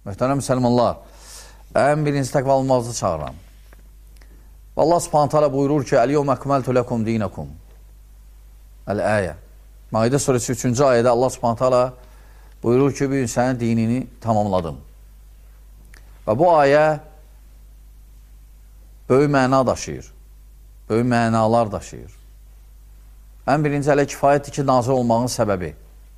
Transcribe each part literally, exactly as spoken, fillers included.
Möhtərəm müsəlmanlar, ən birinci təqvalımızı çağıram. Allah subhanət hələ buyurur ki, Əl-yevmə əkməltu ləkum dinəkum. Əl-əyə. Maidə surəsi üçüncü ayədə Allah subhanət hələ buyurur ki, bir sənin dinini tamamladım. Və bu ayə böyük məna daşıyır. Böyük mənalar daşıyır. Ən birinci hələ kifayətdir ki, nazil olmağın səbəbi.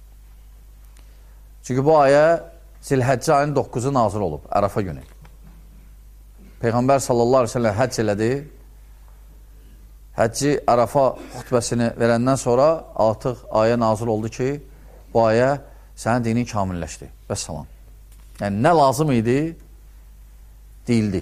Çünki bu ayə Zilhəccə ayının dokkuzu nazil olub, Ərafa günü. Peyğəmbər sallallahu aleyhi ve sellem həcc elədi. Həcci Ərafa xütbəsini verəndən sonra artıq ayə nazil oldu ki, bu ayə sənin dinin kamilləşdi. Vəssalam. Yəni, nə lazım idi? Deyildi.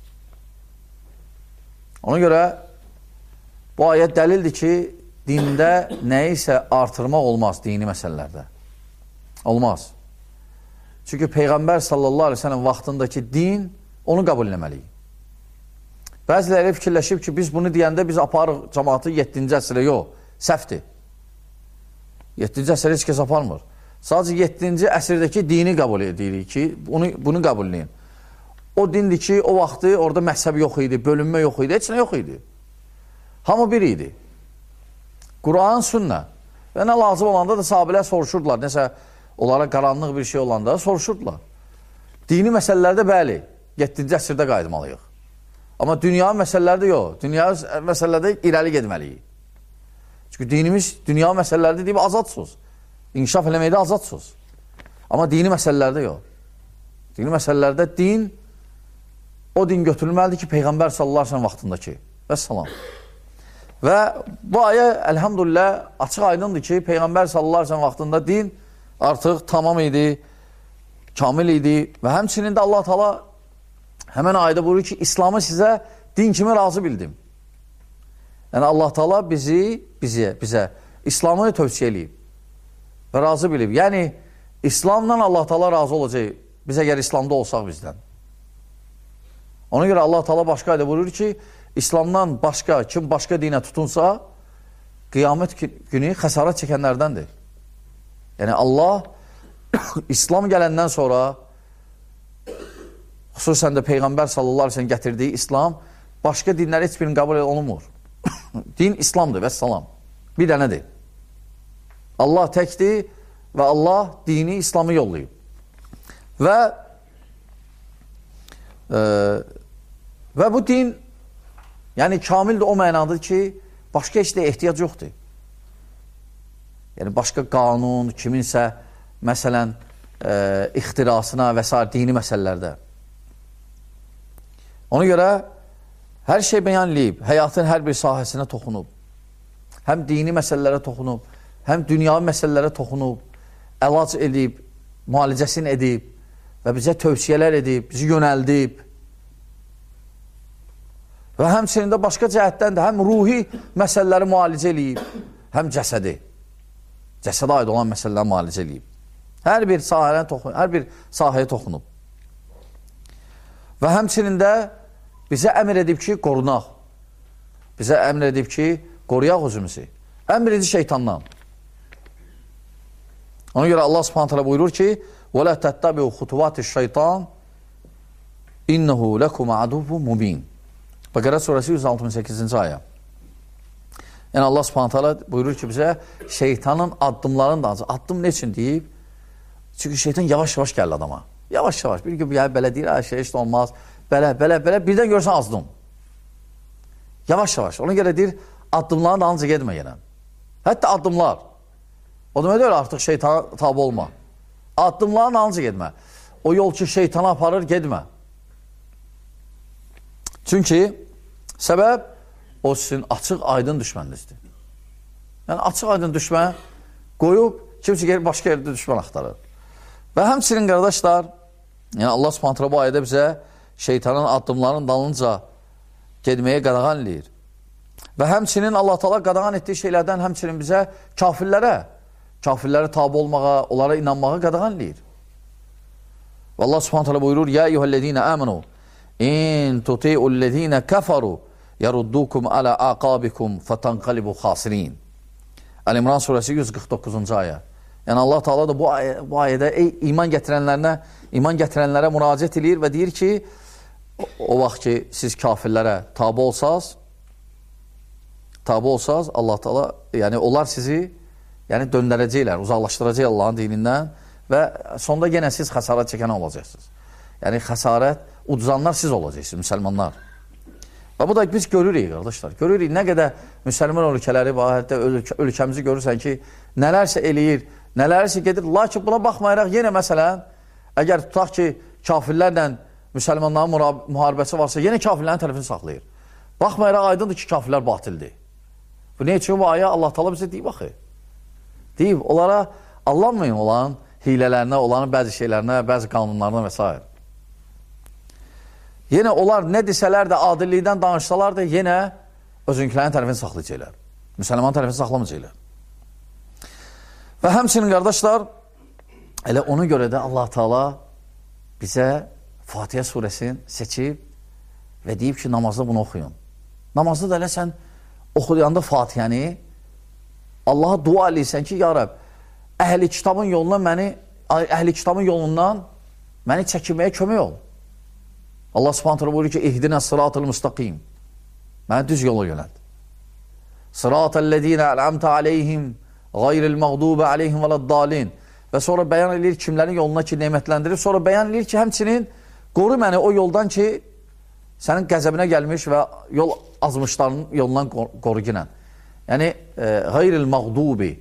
Ona görə bu ayə dəlildir ki, dində nəyisə artırmaq olmaz dini məsələlərdə. Olmaz. Çünki Peyğəmbər sallallahu aleyhi ve sellem vaxtındakı din onu qəbul eləməliyik. Bəziləri fikirləşib ki, biz bunu deyəndə biz aparıq cəmaatı yeddinci əsrə, yox, səhvdir. yeddinci əsrə heç kəs aparmır. Sadəcə yeddinci əsrdəki dini qəbul edirik ki, bunu, bunu qəbul edin. O dindir ki, o vaxtı orada məhzəb yox idi, bölünmə yox idi, heç nə yox idi. Hamı bir idi. Quran, sünnə. Və nə lazım olanda da sahabələr soruşurdular. Nəsə, onlara qaranlıq bir şey olanda soruşurdular. Dini məsələlərdə bəli, yeddinci əsrdə qayıtmalıyıq. Amma dünya məsələlərdə yox. Dünya məsələlərdə irəli gedməliyik. Çünki dinimiz dünya məsələlərdə deyib azadsız. İnkişaf eləməkdə azadsız. Amma dini məsələlərdə yox. Dini məsələlərdə din o din götürülməlidir ki, Peyğəmbər sallallahu aleyhi ve sellem vaxtındakı. Vəssalam. Və bu ayə, əlhamdülillah, açıq aydındır ki, Peyğəmbər sallallahu aleyhi ve sellem vaxtında din artıq tamam idi, kamil idi və həmçinin də Allah Teala həmən ayda buyurur ki, İslamı sizə din kimi razı bildim. Yəni Allah Teala bizi, bizə, bizə İslamı tövsiyə eləyib və razı bilib. Yəni İslamla Allah Teala razı olacaq biz əgər İslamda olsaq bizdən. Ona görə Allah Teala başqa ayda buyurur ki, İslamdan başqa, kim başqa dinə tutunsa, qiyamət günü xəsarət çəkənlərdəndir. Yəni Allah İslam gələndən sonra xüsusən də Peyğəmbər sallallahu aleyhi ve sellem gətirdiyi İslam başqa dinləri heç birini qəbul olunmur. Din İslamdır, vəssalam. Bir dənədir. Allah təkdir və Allah dini İslamı yollayıb. Və e, və bu din yəni kamildir o mənadır ki, başqa heç də ehtiyac yoxdur. Yəni, başqa qanun, kiminsə, məsələn, e, ixtirasına və s. dini məsələlərdə. Ona görə hər şey bəyanlayıb, həyatın hər bir sahəsinə toxunub. Həm dini məsələlərə toxunub, həm dünyavi məsələlərə toxunub, əlac edib, müalicəsini edib və bizə tövsiyələr edib, bizi yönəldib. Və həmçinin də başqa cəhətdən də həm ruhi məsələləri müalicə edib, həm cəsədi. Cəsədə aid olan məsələləri müalicə edib. Hər bir sahəyə toxunub, hər bir sahəyə toxunub. Və həmçinin də bizə əmr edib ki, qorunaq. Bizə əmr edib ki, qoruyaq özümüzü. Ən birinci şeytandan. Ona görə Allah subhanət hələ buyurur ki, وَلَا تَتَّبِعُوا خُطُوَاتِ الشَّيْطَانِ إِنَّهُ لَكُمْ عَدُوٌ مُبِينٌ. Bəqərə surəsi yüz altmış səkkizinci ayə. Yəni Allah subhanət hələ buyurur ki, bizə şeytanın addımlarını da addım ne üçün deyib? Çünki şeytan yavaş-yavaş gəlir adama. Yavaş-yavaş. Bir gün belə deyir, şey heç də olmaz. Belə, belə, belə. Birdən görsən azdım. Yavaş-yavaş. Ona görə deyir, addımlarını da ancaq etmə yenə. Hətta addımlar. O demək deyil, artıq şeytana tabi olma. Addımlarını ancaq etmə. O yol ki, şeytana aparır, getmə. Çünki səbəb o sizin açıq aydın düşməninizdir. Yəni açıq aydın düşmən qoyub kimsə gəlib başqa yerdə düşmən axtarır. Və həmçinin qardaşlar, yəni Allah subhanət hələ bu ayədə bizə şeytanın addımlarının dalınca gedməyə qadağan eləyir. Və həmçinin Allah Teala qadağan etdiyi şeylərdən həmçinin bizə kafirlərə, kafirlərə tabi olmağa, onlara inanmağa qadağan eləyir. Və Allah subhanət hələ buyurur, Ya eyyuhəl-ləzīnə əmənu İn tuti'u'l-ləzīnə kəfəru yəruddukum alə aqabikum fətanqalibu xasirin. Əl-İmran surəsi yüz qırx doqquzuncu ayə. Yəni Allah Taala da bu, ay bu ayədə ey iman gətirənlərinə, iman gətirənlərə müraciət edir və deyir ki, o, o vaxt ki siz kafirlərə tabe olsaz, tabe olsaz Allah Taala, yəni onlar sizi yəni döndərəcəklər, uzaqlaşdıracaq Allahın dinindən və sonda yenə siz xəsarət çəkən olacaqsınız. Yəni xəsarət uduzanlar siz olacaqsınız, müsəlmanlar. Və bu da biz görürük, qardaşlar. Görürük nə qədər müsəlman ölkələri var, hətta ölkə, ölkəmizi görürsən ki, nələrsə eləyir, nələrsə gedir. Lakin buna baxmayaraq yenə məsələn, əgər tutaq ki, kafirlərlə müsəlmanların müharibəsi varsa, yenə kafirlərin tərəfini saxlayır. Baxmayaraq aydındır ki, kafirlər batildir. Bu ne üçün bu ayə Allah Taala bizə deyib axı. Deyib, onlara allanmayın olan hilələrinə, olanın bəzi şeylərinə, bəzi qanunlarına və s. Yenə onlar nə desələr də, adillikdən danışsalar da, yenə özünkilərin tərəfini saxlayacaqlar. Müsəlman tərəfini saxlamayacaqlar. Və həmçinin qardaşlar, elə ona görə də Allah Taala bizə Fatihə surəsini seçib və deyib ki, namazda bunu oxuyun. Namazda da elə sən oxuyanda Fatihəni Allaha dua eləyirsən ki, ya Rəbb, əhli kitabın yolundan məni, əhli kitabın yolundan məni çəkinməyə kömək ol. Allah Subhanahu taala buyurur ki, ihdina sıratal mustaqim. Məni düz yola yönəlt. Sıratallezina en'amta aleyhim gayril mağdubi aleyhim veleddallin. Və sonra bəyan edir kimlərin yoluna ki, nemətləndirir. Sonra bəyan edir ki, həmçinin qoru məni o yoldan ki, sənin qəzəbinə gəlmiş və yol azmışlarının yolundan qoru ginən. Yəni, e, gayril mağdubi.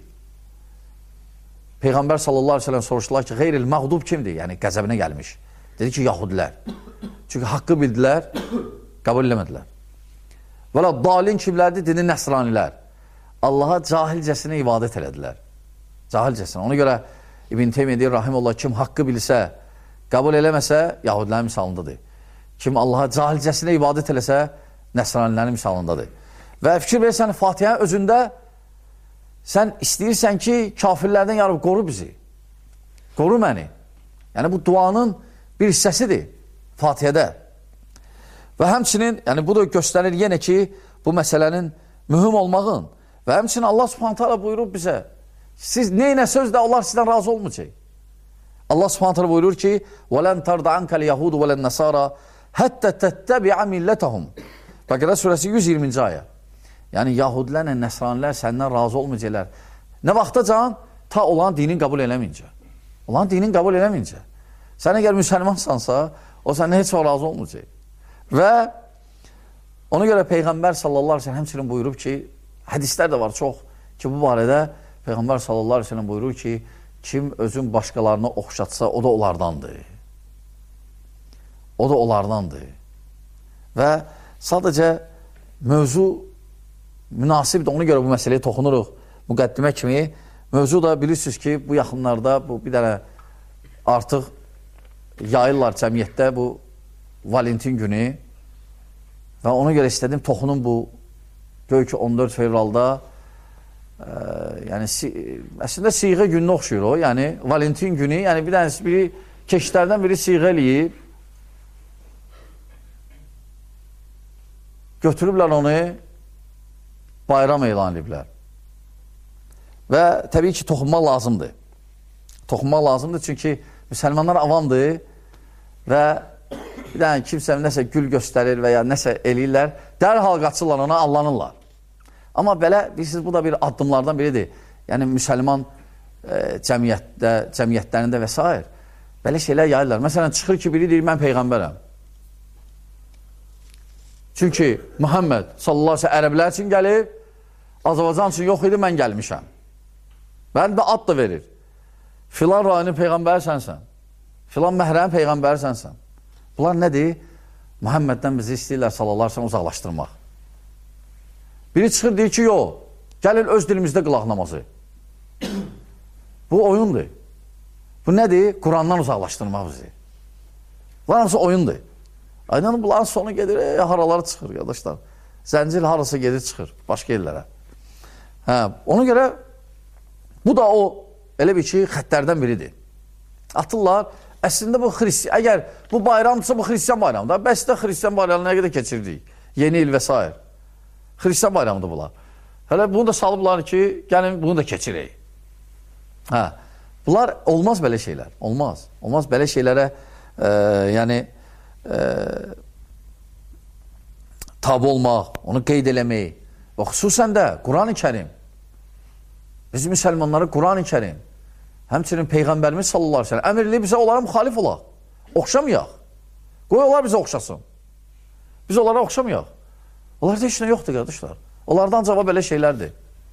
Peyğəmbər sallallahu aleyhi ve sellem soruşdular ki, gayril mağdub kimdir? Yəni, qəzəbinə gəlmiş. Dedi ki, yahudilər. Çünki haqqı bildilər, qəbul eləmədilər. Və la dalin kimlərdir? Dedi, nəsranilər. Allaha cahilcəsinə ibadət elədilər. Cahilcəsinə. Ona görə İbn Teymiyyə deyir, rahimullah, kim haqqı bilsə, qəbul eləməsə, yahudilərin misalındadır. Kim Allaha cahilcəsinə ibadət eləsə, nəsranilərin misalındadır. Və fikir versən, Fatihə özündə sən istəyirsən ki, kafirlərdən yarıb qoru bizi. Qoru məni. Yəni, bu duanın bir hissəsidir Fatihədə. Və həmçinin, yəni bu da göstərir yenə ki, bu məsələnin mühüm olmağın və həmçinin Allah Subhanahu taala buyurur bizə, siz neynə sözdə onlar sizdən razı olmayacaq. Allah Subhanahu taala buyurur ki, وَلَنْ تَرْضَ عَنْكَ الْيَهُودُ وَلَنَّسَارَ حَتَّى تَتَّبِعَ مِلَّتَهُمْ. Bəqərə surəsi yüz iyirminci ayə. Yəni, yahudilərlə nəsranilər səndən razı olmayacaqlar. Nə vaxtacan? Ta olan dinin qəbul eləməyincə. Olan dinin qəbul eləməyincə. Sən əgər müsəlmansansa, o səndən heç vaxt razı olmayacaq. Və ona görə Peyğəmbər sallallahu aleyhi ve sellem həmçinin buyurub ki, hədislər də var çox ki, bu barədə Peyğəmbər sallallahu aleyhi ve sellem buyurur ki, kim özün başqalarına oxşatsa, o da onlardandır. O da onlardandır. Və sadəcə mövzu münasibdir, ona görə bu məsələyə toxunuruq. Müqəddimə kimi, mövzu da bilirsiniz ki, bu yaxınlarda bu bir dənə artıq yayırlar cəmiyyətdə bu Valentin günü və ona görə istədim toxunum bu gör ki on dörd fevralda e, yəni si, əslində siğə gününə oxşuyur o, yəni Valentin günü, yəni bir dənəsi biri keşlərdən biri siğə eləyib götürüblər onu bayram elan ediblər və təbii ki toxunmaq lazımdır toxunmaq lazımdır çünki müsəlmanlar avamdır və bir dənə kimsə nəsə gül göstərir və ya nəsə eləyirlər, dərhal qaçırlar ona, allanırlar. Amma belə, bilirsiniz, bu da bir addımlardan biridir. Yəni, müsəlman e, cəmiyyətdə, cəmiyyətlərində və s. belə şeylər yayırlar. Məsələn, çıxır ki, biri deyir, mən Peyğəmbərəm. Çünki Muhammed sallallahu aleyhi ve sellem ərəblər üçün gəlib, Azərbaycan üçün yox idi, mən gəlmişəm. Mən də ad da verir. Filan rayının Peyğəmbəri sənsən. Filan məhrəm Peyğəmbəri sənsən. Bunlar nədir? Muhammeddən bizi istəyirlər sallallahu aleyhi ve sellem uzaqlaşdırmaq. Biri çıxır, deyir ki, yox, gəlin öz dilimizdə qılaq namazı. Bu oyundur. Bu nədir? Qurandan uzaqlaşdırmaq bizi. Bunlar hamısı oyundur. Aynen bunların sonu gedir, e, haraları çıxır, qardaşlar. Zəncil harası gedir, çıxır, başqa yerlərə. Hə, ona görə bu da o, elə bir ki, xəttlərdən biridir. Atırlar, əslində bu xristiyan, əgər bu bayramdırsa bu xristiyan bayramdır. Bəs də xristiyan bayramını nə qədər keçirdik? Yeni il və s. Xristiyan bayramıdır bunlar. Hələ bunu da salıblar ki, gəlin bunu da keçirək. Hə. Bunlar olmaz belə şeylər. Olmaz. Olmaz belə şeylərə e, yəni e, tabi olmaq, onu qeyd eləmək və xüsusən də Quran-ı Kərim. Biz müsəlmanları Quran-ı Kərim, həmçinin Peyğəmbərimiz sallallahu aleyhi ve sellem əmr eləyib bizə onlara müxalif olaq. Oxşamayaq. Qoy onlar bizə oxşasın. Biz onlara oxşamayaq. Onlarda heç nə yoxdur, qardaşlar. Onlardan cavab belə şeylərdir.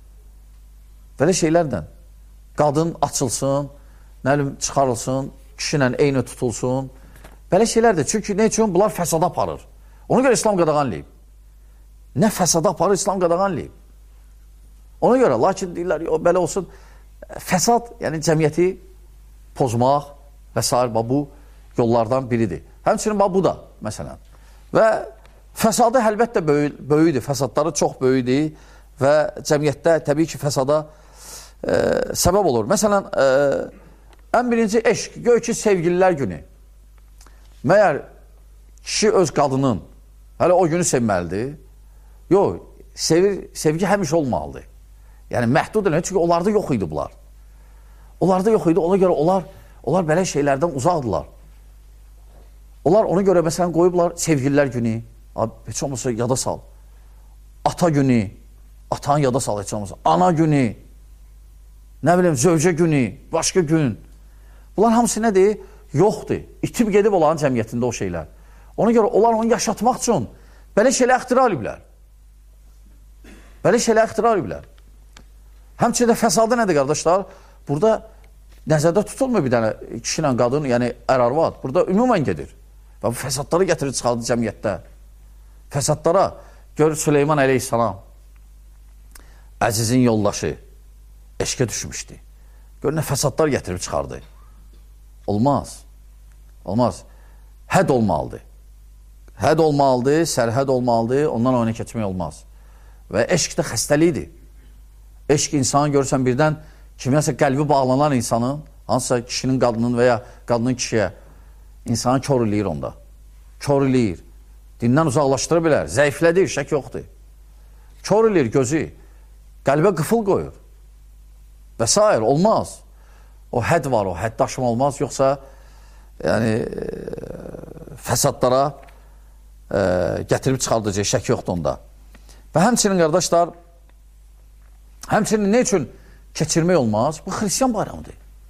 Belə şeylərdən. Qadın açılsın, nə bilim, çıxarılsın, kişilə eyni tutulsun. Belə şeylərdir. Çünki nə üçün? Bunlar fəsada aparır. Ona görə İslam qadağanlayıb. Nə fəsada aparır, İslam qadağanlayıb. Ona görə, lakin deyirlər, belə olsun, fəsad, yəni cəmiyyəti pozmaq və s. bu yollardan biridir. Həmçinin bu da, məsələn. Və fəsadı əlbəttə böyüdür, fəsadları çox böyüdür və cəmiyyətdə təbii ki, fəsada e, səbəb olur. Məsələn, e, ən birinci eşq, göy ki, sevgililər günü. Məyər kişi öz qadının hələ o günü sevməlidir? Yox, sevir, sevgi həmişə olmalıdır. Yəni, məhdud edin, çünki onlarda yox idi bunlar. Onlarda yox idi, ona görə onlar, onlar belə şeylərdən uzaqdılar. Onlar ona görə, məsələn, qoyublar sevgililər günü, heç olmasa yada sal. Ata günü, atanı yada sal, heç olmasa. Ana günü, nə bilim, zövcə günü, başqa gün. Bunlar hamısı nədir? Yoxdur. İtib gedib olan cəmiyyətində o şeylər. Ona görə onlar onu yaşatmaq üçün belə şeylər ixtira ediblər. Belə şeylər ixtira ediblər. Həmçində fəsadı nədir, qardaşlar? Burada nəzərdə tutulmur bir dənə kişi ilə qadın, yəni ər-arvad. Burada ümumən gedir. Və bu fəsadları gətirir, çıxardı cəmiyyətdə. Fəsadlara, gör Süleyman əleyhissalam, Əzizin yoldaşı, eşqə düşmüşdü. Gör nə fəsadlar gətirib çıxardı. Olmaz. Olmaz. Həd olmalıdır. Həd olmalıdır, sərhəd olmalıdır, ondan oyuna keçmək olmaz. Və eşq də xəstəlikdir. Eşq insanı görürsən birdən, kimyəsə qəlbi bağlanan insanın, hansısa kişinin qadının və ya qadının kişiyə, insanı kör eləyir onda. Kör eləyir. Dindən uzaqlaşdıra bilər. Zəiflədir, şək yoxdur. Kör eləyir gözü. Qəlbə qıfıl qoyur. Və s. olmaz. O həd var, o hədd aşma olmaz. Yoxsa yəni, e, fəsadlara e, gətirib çıxardacaq, şək yoxdur onda. Və həmçinin, qardaşlar, həmçinin nə üçün keçirmək olmaz? Bu xristiyan bayramıdır.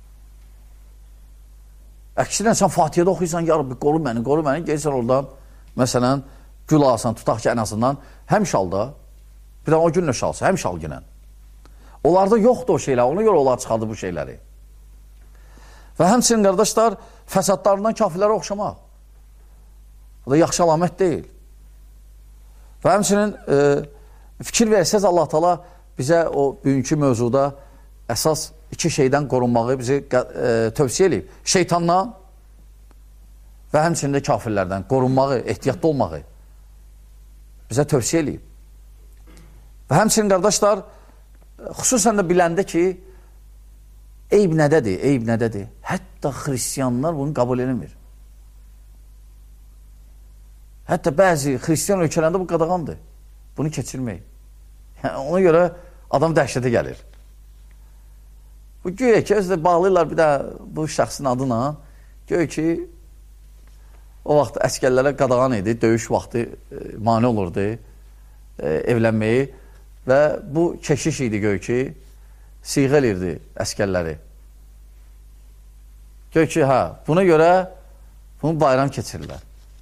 Əksinə, sən Fatihədə oxuysan, ya Rabbi, qoru məni, qoru məni, gelsən oradan, məsələn, gül alsan, tutaq ki, ən azından, həm şalda, bir də o günlə şalsa, həm şal günən. Onlarda yoxdur o şeylər, ona görə onlar çıxardı bu şeyləri. Və həmçinin, qardaşlar, fəsadlarından kafirlərə oxşamaq. O da yaxşı alamət deyil. Və həmçinin e, fikir versəz Allah Taala bizə o bugünkü mövzuda əsas iki şeydən qorunmağı bizi e, tövsiyə edib. Şeytandan və həmçində kafirlərdən qorunmağı, ehtiyatlı olmağı bizə tövsiyə edib. Və həmçinin, qardaşlar, xüsusən də biləndə ki, eyb nədədir, eyb nədədir? Hətta xristiyanlar bunu qəbul edilmir. Hətta bəzi xristiyan ölkələrində bu qadağandır. Bunu keçirmək. Yəni, ona görə adam dəhşətə gəlir. Bu göyə ki, özdə bağlayırlar bir də bu şəxsin adına. Göyə ki, o vaxt əskərlərə qadağan idi, döyüş vaxtı e, mane olurdu e, evlənməyi və bu keşiş idi göyə ki, siğə elirdi əskərləri. Göyə ki, hə, buna görə bunu bayram keçirirlər.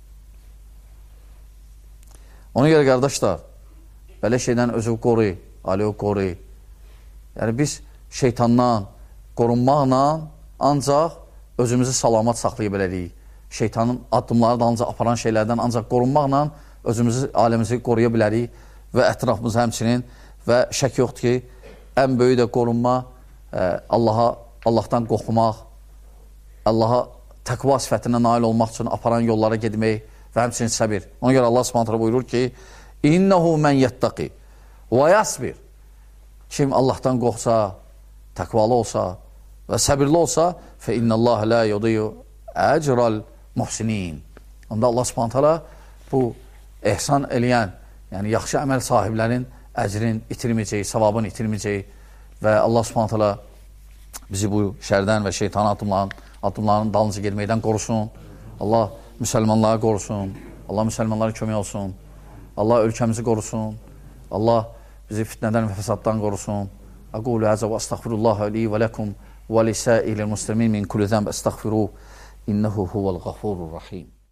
Ona görə, qardaşlar, belə şeydən özü qoru, ali o qoru. Yəni, biz şeytandan qorunmaqla ancaq özümüzü salamat saxlaya bilərik. Şeytanın addımları da ancaq aparan şeylərdən ancaq qorunmaqla özümüzü, aləmizi qoruya bilərik və ətrafımızı həmçinin və şək yoxdur ki, ən böyük də qorunma e, Allaha, Allahdan qorxmaq, Allaha təqva sifətinə nail olmaq üçün aparan yollara gedmək və həmçinin səbir. Ona görə Allah Subhanahu buyurur ki, İnnehu men yettaqi və yasbir. Kim Allahdan qorxsa, təqvalı olsa və səbirli olsa, fe innallaha la yudiyu ecral muhsinin. Onda Allah Subhanahu bu ehsan eləyən, yəni yaxşı əməl sahiblərin əcrin itirməyəcəyi, savabın itirməyəcəyi və Allah Subhanahu bizi bu şərdən və şeytan atımların, atımların dalınca gelməkdən qorusun. Allah müsəlmanları qorusun. Allah müsəlmanlara kömək olsun. Allah ölkəmizi qorusun. Allah bizi fitnədən və fəsaddan qorusun. Aqulu həzə və əstəğfirullaha li və ləkum və lisəilil muslimin min kulli zənb əstəğfiruh. İnnehu huvəl ğafurur rahim.